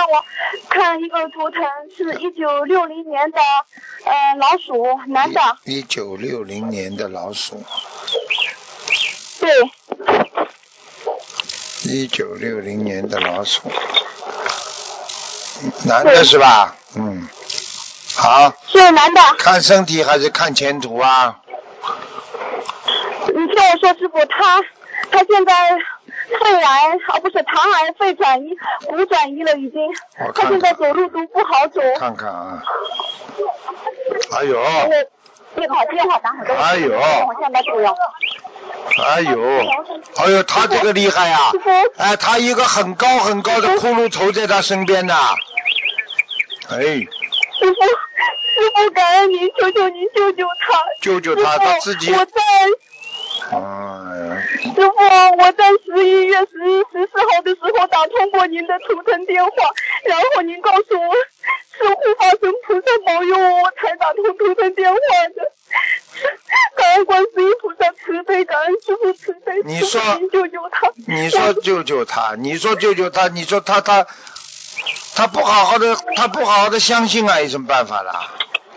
我看一个图腾，是1960年的老鼠，男的。 1960年的老鼠。 对。 1960年的老鼠，男的是吧？嗯。好。 是男的。 看身体还是看前途啊？ 你听我说，师傅，他现在肺癌，不是糖癌，肺转移，骨转移了已经。他现在走路都不好走。 看看啊。哎呦。 电话打很多。 哎呦。 我现在不要。 哎呦，他这个厉害啊！哎，他一个很高很高的骷髅头在他身边呢。哎。 师傅，感恩您，求求您救救他。 救救他，他自己。 我在。 哎呀。 师傅，我在11月14号的时候打通过您的图腾电话，然后您告诉我是护法神菩萨保佑我才打通图腾电话的。感恩观世音菩萨慈悲，感恩师父慈悲。 你说您救救他。 你说救救他，你说救救他，你说他不好好的相信啊，有什么办法啦？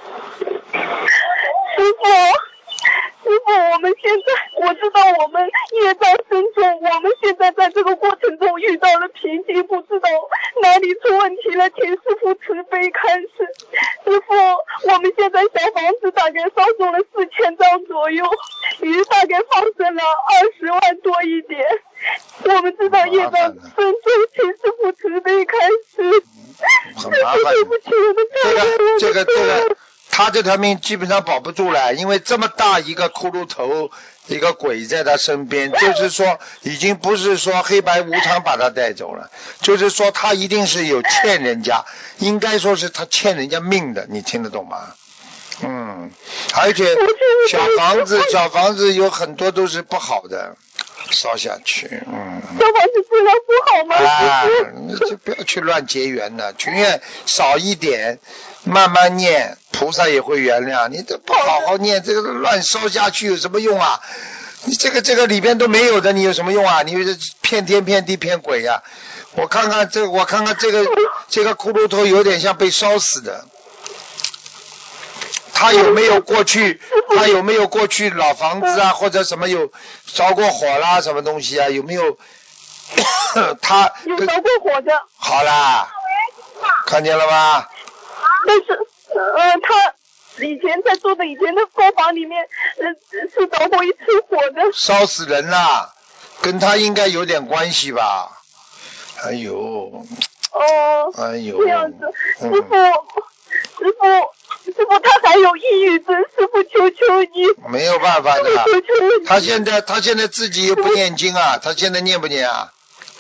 师傅，我们现在我知道我们业障深重，我们现在在这个过程中遇到了瓶颈，不知道哪里出问题了，请师傅慈悲开示。师傅，我们现在小房子大概烧送了4000张左右，鱼大概放生了20万多一点。我们知道业障深重，请师傅慈悲开示。 很麻烦。 对不起，我们这个。他这条命基本上保不住了，因为这么大一个骷髅头，一个鬼在他身边，就是说已经不是说黑白无常把他带走了，就是说他一定是有欠人家，应该说是他欠人家命的，你听得懂吗？嗯，而且小房子有很多都是不好的，烧下去。 小房子质量不好吗？ 你就不要去乱结缘了，情愿少一点，慢慢念，菩萨也会原谅。你这不好好念，这个乱烧下去有什么用啊？你这个里边都没有的，你有什么用啊？你骗天骗地骗鬼呀！我看看这个骷髅头有点像被烧死的。他有没有过去老房子啊，或者什么有着过火啦，什么东西啊？有没有？他有着过火的。 好啦，看见了吗？ 但是，他以前在住的以前的高房里面，是着过一次火的。 烧死人啦，跟他应该有点关系吧？哎呦。 哦。 哎呦。 这样子，师傅，他还有抑郁症，师傅求求你。 没有办法的。 求求你。 他现在自己又不念经啊，他现在念不念啊？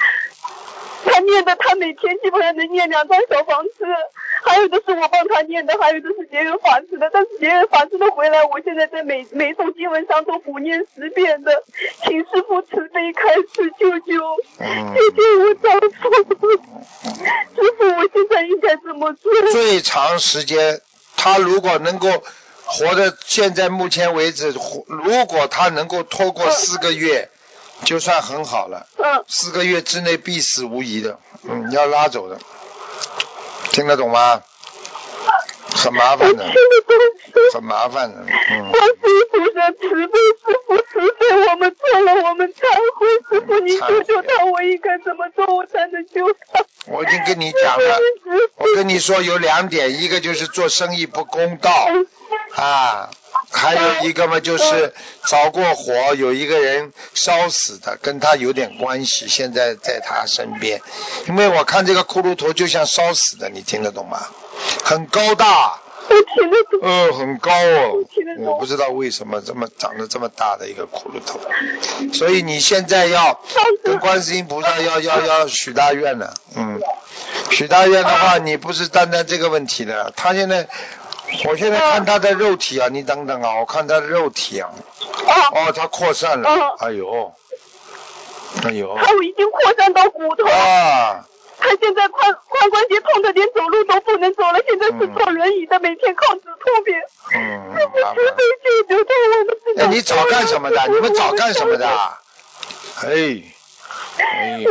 他每天基本上能念2张小房子，还有的是我帮他念的，还有的是结缘法师的。但是结缘法师的回来，我现在在每种经文上都补念10遍的，请师父慈悲开示救救我丈夫。师父，我现在应该怎么做？ 最长时间，他如果能够活到现在目前为止，如果他能够拖过4个月。就算很好了，4个月之内必死无疑的，要拉走的，听得懂吗？很麻烦的，很麻烦的， 观世音菩萨慈悲，师父慈悲，我们错了，我们忏悔，师父你救救他，我应该怎么做我才能救他？ 我已经跟你讲了，我跟你说有2点，一个就是做生意不公道啊。还有一个嘛，就是着过火，有一个人烧死的，跟他有点关系，现在在他身边。因为我看这个骷髅头就像烧死的，你听得懂吗？很高大。 我听得懂。 很高哦。我不知道为什么长得这么大的一个骷髅头。所以你现在要跟观世音菩萨要许大愿了。许大愿的话，你不是单单这个问题的，我现在看他的肉体啊，你等等啊，我看他的肉体啊，他扩散了，哎呦，他已经扩散到骨头啊， 他现在髋关节痛的连走路都不能走了，现在是坐轮椅的，每天靠止痛片。师父慈悲救救他，我们知道。 你找干什么的？你们找干什么的？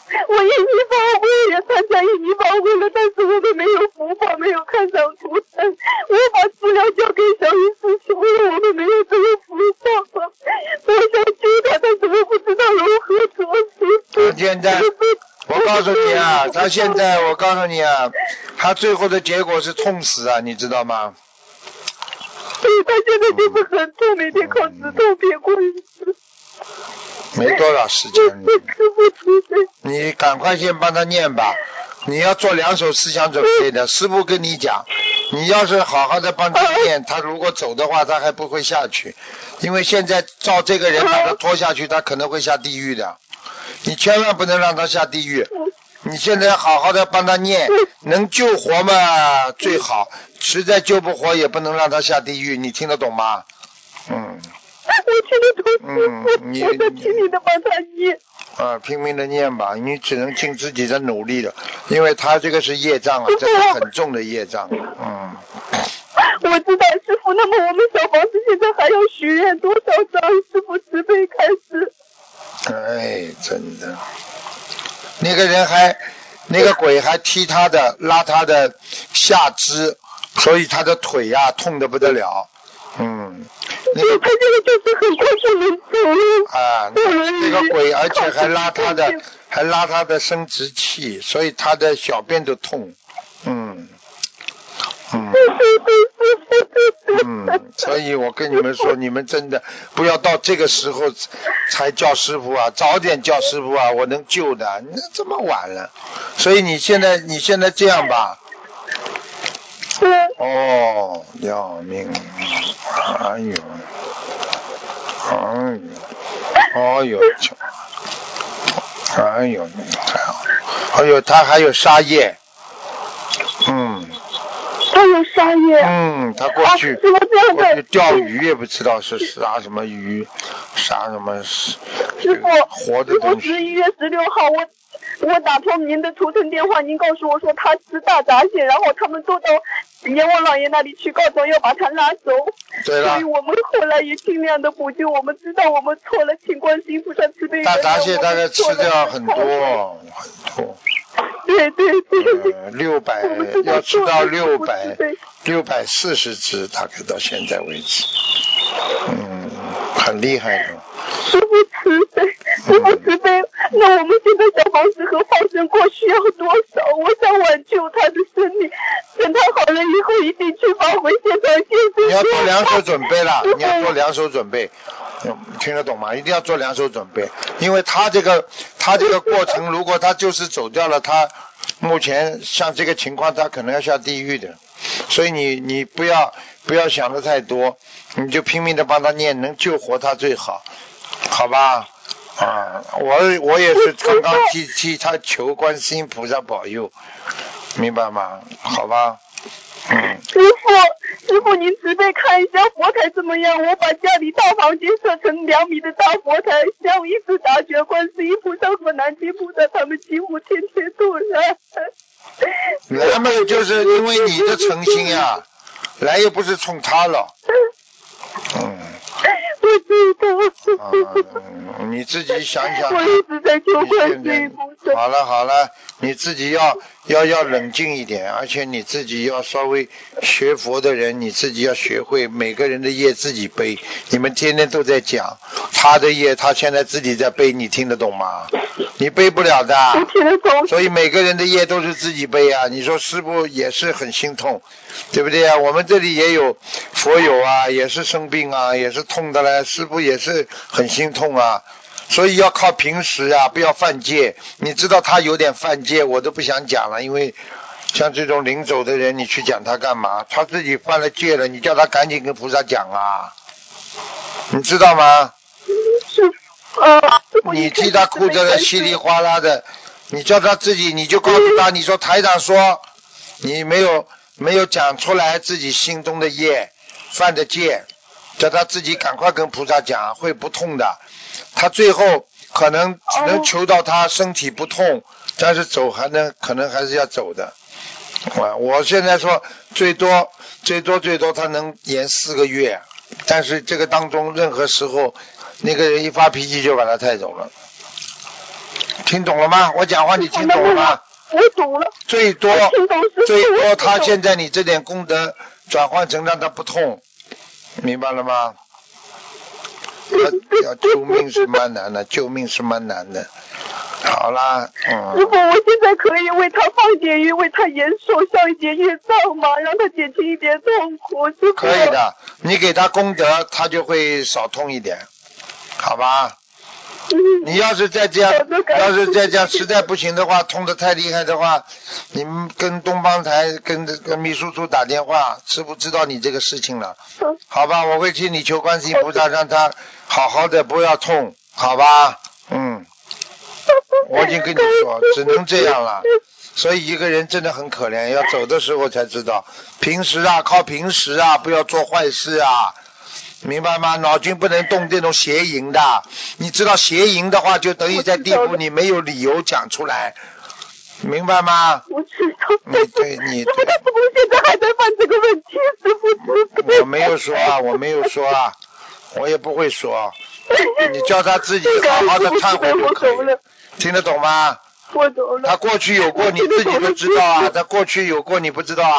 我印尼法会也参加印尼法会了，但是我们没有福报，没有看上图腾。我把资料交给小云师兄了，我们没有这个福报。我想救他，但是我不知道如何做事。 现在我告诉你啊，他现在我告诉你啊，他最后的结果是痛死啊，你知道吗？ 对，他现在就是很痛，每天靠止痛片过日子。 没多少时间，你赶快先帮他念吧。你要做2手思想准备的，师父跟你讲，你要是好好的帮他念，他如果走的话，他还不会下去，因为现在照这个人把他拖下去，他可能会下地狱的，你千万不能让他下地狱。你现在好好的帮他念，能救活嘛最好，实在救不活也不能让他下地狱，你听得懂吗？ 我听得懂师父，我在拼命的帮他念。 拼命的念吧，你只能尽自己的努力了，因为他这个是业障啊，这是很重的业障。 我知道师父，那么我们小房子现在还要许愿多少张？师父慈悲开始。 哎，真的，那个人那个鬼还踢他的，拉他的下肢，所以他的腿呀痛得不得了。 他现在就是很快就能走了。 那个鬼而且还拉他的生殖器，所以他的小便都痛。所以我跟你们说，你们真的不要到这个时候才叫师傅啊，早点叫师傅啊，我能救的，那这么晚了。所以你现在这样吧。要命！他还有杀业。 他有杀业。 他过去钓鱼也不知道是杀什么鱼，杀什么师傅， 活的东西。 11月16号我打通您的图腾电话，您告诉我说他吃大闸蟹，然后他们都到阎王老爷那里去告状，要把他拉走。 对了。 所以我们后来也尽量的补救，我们知道我们错了，请观世音菩萨慈悲。 大闸蟹大概吃掉很多。 对。 600要吃到640只，大概到现在为止。很厉害的。 师父慈悲，那我们现在小房子和放生过需要多少？我想挽救他的生命，等他好了以后一定去发挥现场现身。 你要做2手准备了，你要做2手准备，听得懂吗？一定要做2手准备，因为他这个过程，如果他就是走掉了，他目前像这个情况，他可能要下地狱的，所以你不要想的太多，你就拼命的帮他念，能救活他最好，好吧？我也是刚刚替他求观世音菩萨保佑，明白吗？好吧？ 师父，您慈悲看一下佛台怎么样？我把家里大房间设成2米的大佛台，像一直大觉观世音菩萨和南京菩萨他们几乎天天都来。 来嘛，就是因为你的诚心呀，来又不是冲他了。 我知道。 你自己想想。 我一直在求观世音菩萨。 好了，你自己要冷静一点，而且你自己要稍微学佛的人，你自己要学会每个人的业自己背。你们天天都在讲他的业，他现在自己在背，你听得懂吗？你背不了的。 我听得懂。 所以每个人的业都是自己背啊。你说师父也是很心痛，对不对啊？我们这里也有佛友啊，也是生病啊，也是痛的嘞，师父也是很心痛啊。所以要靠平时啊，不要犯戒。你知道他有点犯戒，我都不想讲了，因为像这种临走的人，你去讲他干嘛？他自己犯了戒了，你叫他赶紧跟菩萨讲啊，你知道吗？你替他哭得稀里哗啦的，你叫他自己，你就告诉他，你说台长说你没有讲出来自己心中的业犯的戒，叫他自己赶快跟菩萨讲，会不痛的。他最后可能只能求到他身体不痛，但是走可能还是要走的。我现在说最多他能延4个月，但是这个当中任何时候那个人一发脾气就把他带走了， 听懂了吗？我讲话你听懂了吗？ 我懂了。 最多他现在你这点功德转换成让他不痛，明白了吗？要救命是蛮难的，救命是蛮难的。好啦， 师傅，我现在可以为他放一点鱼，为他延寿消一点业障吗？让他减轻一点痛苦，师傅。 可以的，你给他功德，他就会少痛一点，好吧？你要是再这样实在不行的话，痛得太厉害的话，你们跟东方台跟秘书处打电话，师傅知道你这个事情了，好吧？我会替你求观世音菩萨，让他好好的不要痛，好吧？我已经跟你说，只能这样了。所以一个人真的很可怜，要走的时候才知道，平时靠平时不要做坏事明白吗？脑筋不能动这种邪淫的，你知道邪淫的话，就等于在地府你没有理由讲出来，明白吗？ 我知道。 对。 师傅，他是不是现在还在犯这个问题？师傅， 我没有说我也不会说，你叫他自己好好的忏悔就可以，听得懂吗？ 我懂了。 他过去有过，你自己都知道他过去有过，你不知道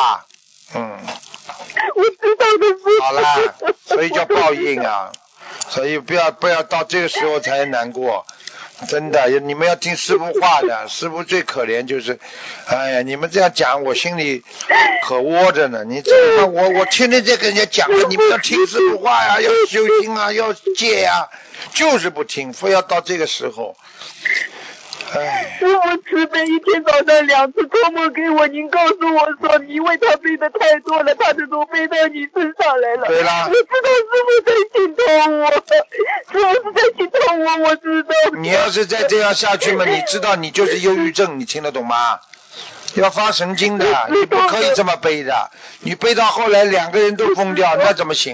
我知道的，师傅。 好啦，所以叫报应所以不要到这个时候才难过，真的，你们要听师父话的，师父最可怜就是，哎呀，你们这样讲我心里可窝着呢。你这个我天天在跟人家讲了，你们要听师父话呀，要修心要戒就是不听，非要到这个时候。 师父慈悲，一天早上2次托梦给我，您告诉我说你因为他背的太多了，他的都背到你身上来了。 对啦。 我知道师父在心疼我，师父是在心疼我知道。 你要是再这样下去嘛，你知道你就是忧郁症，你听得懂吗？要发神经的，你不可以这么背的，你背到后来2个人都疯掉，那怎么行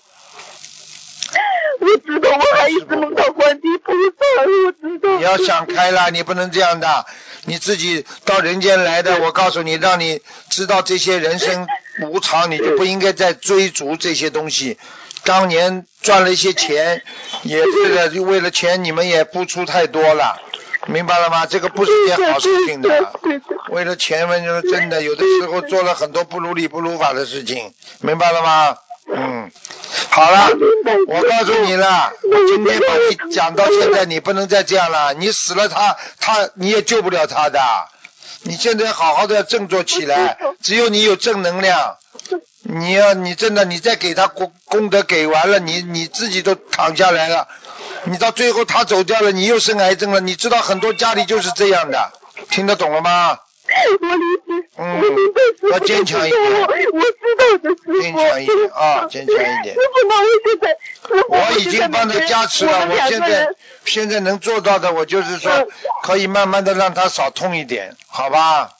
我知道，我还一直梦到观地菩萨，我知道。 你要想开了，你不能这样的，你自己到人间来的，我告诉你，让你知道这些人生无常，你就不应该再追逐这些东西。当年赚了一些钱，也是为了钱，你们也付出太多了，明白了吗？这个不是件好事情的。为了钱嘛，就是真的，有的时候做了很多不如理不如法的事情，明白了吗？好了，我告诉你了，我今天把你讲到现在，你不能再这样了，你死了你也救不了他的。你现在好好的振作起来，只有你有正能量，你真的你再给他功德给完了，你自己都躺下来了，你到最后他走掉了，你又生癌症了，你知道很多家里就是这样的，听得懂了吗？ 我理解，我明白，师父， 要坚强一点， 我知道的，师父， 坚强一点坚强一点。 师父，那我现在， 我已经帮他加持了，我现在能做到的，我就是说可以慢慢的让他少痛一点，好吧？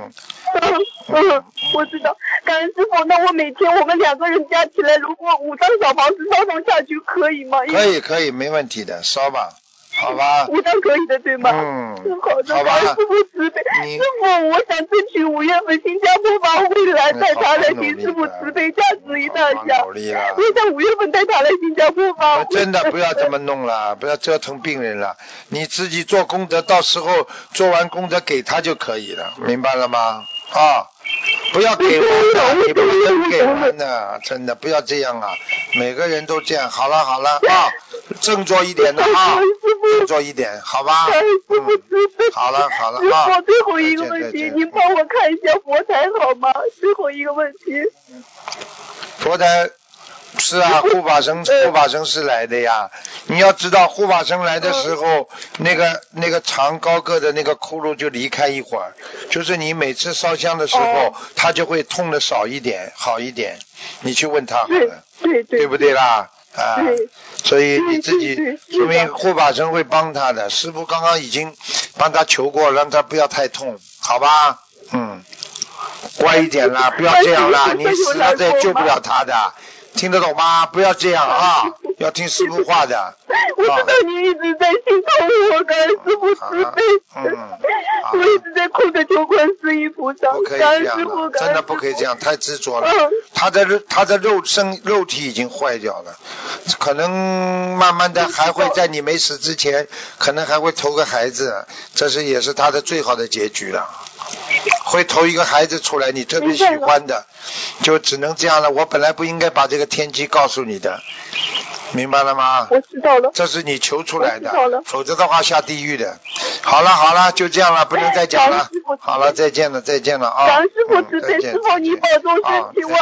我知道，感恩师父。那我每天我们2个人加起来，如果5张小房子烧上下去，可以吗？ 可以，没问题的，烧吧。好吧 ，5张可以的，对吗？好的， 好吧。 师父慈悲，师父，我想争取5月份新加坡法会来带他来，请师父慈悲加持一大下。我想5月份带他来新加坡法会。 真的不要这么弄了，不要折腾病人了，你自己做功德，到时候做完功德给他就可以了，明白了吗？不要给完的，你不能给完的，真的不要这样每个人都这样。好了振作一点的振作一点，好吧？好了师父，最后一个问题，您帮我看一下佛台好吗？最后一个问题。 佛台是护法神是来的呀。你要知道护法神来的时候，那个长高个的那个骷髅就离开一会儿，就是你每次烧香的时候，他就会痛的少一点，好一点。你去问他好了，对不对啦？所以你自己说明护法神会帮他的，师父刚刚已经帮他求过，让他不要太痛，好吧？乖一点啦，不要这样啦，你死了再救不了他的。 听得懂吗？不要这样啊，要听师父话的。 我知道你一直在心疼我，感恩师父慈悲。我一直在哭着求观世音菩萨。 不可以这样的，真的不可以这样，太执着了。他的肉体已经坏掉了，可能慢慢的还会在你没死之前，可能还会投个孩子，这也是他的最好的结局了。会投一个孩子出来，你特别喜欢的，就只能这样了。我本来不应该把这个天机告诉你的，明白了吗？ 我知道了。 这是你求出来的，否则的话下地狱的。好了，就这样了，不能再讲了。好了，再见了啊！ 感恩师父慈悲，师父你保重身体。